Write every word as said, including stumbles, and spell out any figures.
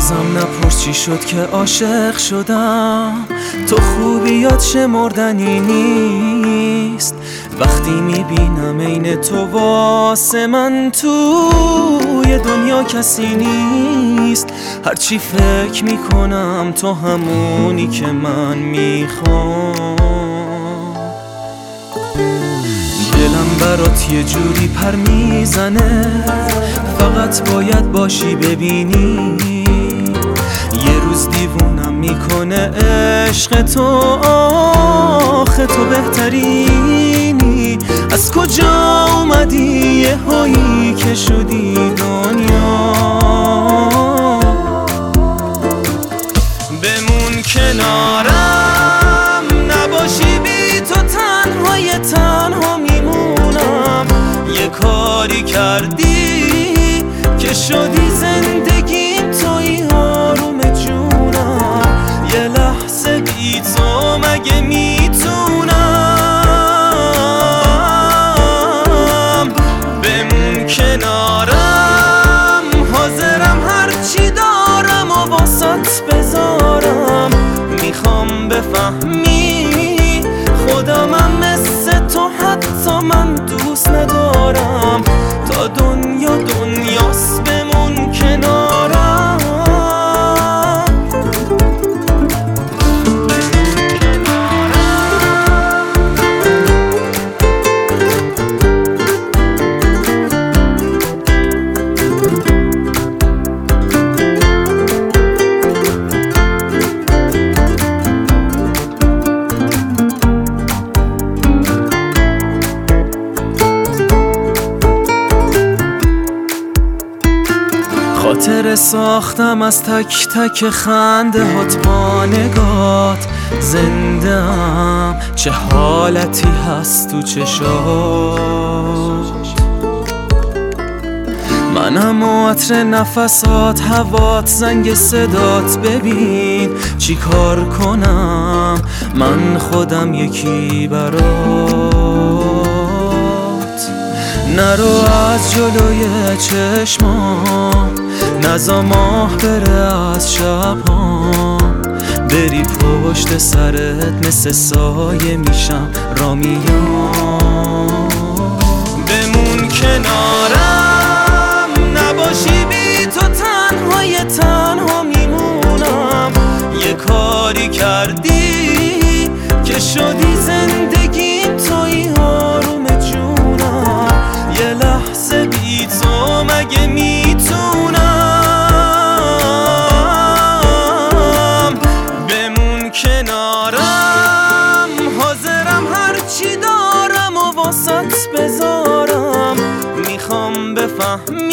ازم نپرس چی شد که عاشق شدم، تو خوبیات شمردنی نیست. وقتی میبینم عین تو واسه من توی دنیا کسی نیست. هرچی فکر میکنم تو همونی که من میخوام. دلم برات یه جوری پر میزنه، فقط باید باشی ببینی. یه روز دیوونم میکنه عشق تو، آخه تو بهترینی. از کجا اومدی یه هایی که شدی دنیا؟ بمون کنارم، نباشی بی تو تنهای تنها میمونم. یه کاری کردی که شدی زندگیم، توی آروم جونم. یه لحظه بی تو مگه میتونم؟ بمون کنارم، حاضرم هرچی دارم و واسط بذارم. میخوام بفهمی خودمم مثل تو حتی من دوست ندارم. تا دنیا دنیاست بمون کنارم. خاطر ساختم از تک تک خنده هات، با نگات زنده‌ام. چه حالتی هست تو چشات، منم و عطر نفسات، هوات، زنگ صدات. ببین چی کار کنم من خودم یکی برات. نرو از جلوی چشمام، نزا ماه بره از شبام. بری پشت سرت مثل سایه میشم را میام. بمون کنارم، نباشی بی تو تنهای تنها میمونم. یه کاری کردی که شدی زندگیم، توی آروم جونم. یه لحظه بی تو مگه میتونم؟ بمون کنارم، حاضرم هرچی دارم و واسط بذارم. میخوام بفهم